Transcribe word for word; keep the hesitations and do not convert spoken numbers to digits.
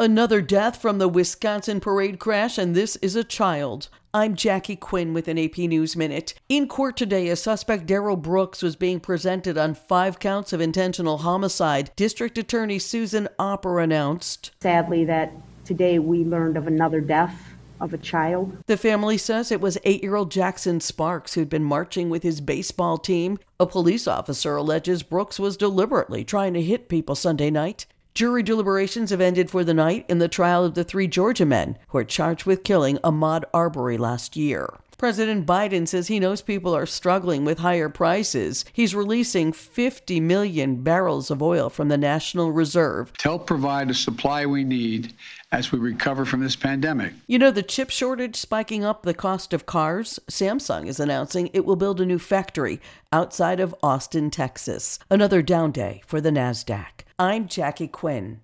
Another death from the Wisconsin parade crash, and this is a child. I'm Jackie Quinn with an A P News Minute. In court today, a suspect, Darrell Brooks, was being presented on five counts of intentional homicide. District Attorney Susan Opper announced. Sadly, that today we learned of another death of a child. The family says it was eight-year-old Jackson Sparks who'd been marching with his baseball team. A police officer alleges Brooks was deliberately trying to hit people Sunday night. Jury deliberations have ended for the night in the trial of the three Georgia men who are charged with killing Ahmaud Arbery last year. President Biden says he knows people are struggling with higher prices. He's releasing fifty million barrels of oil from the National Reserve to help provide the supply we need as we recover from this pandemic. You know, the chip shortage spiking up the cost of cars? Samsung is announcing it will build a new factory outside of Austin, Texas. Another down day for the NASDAQ. I'm Jackie Quinn.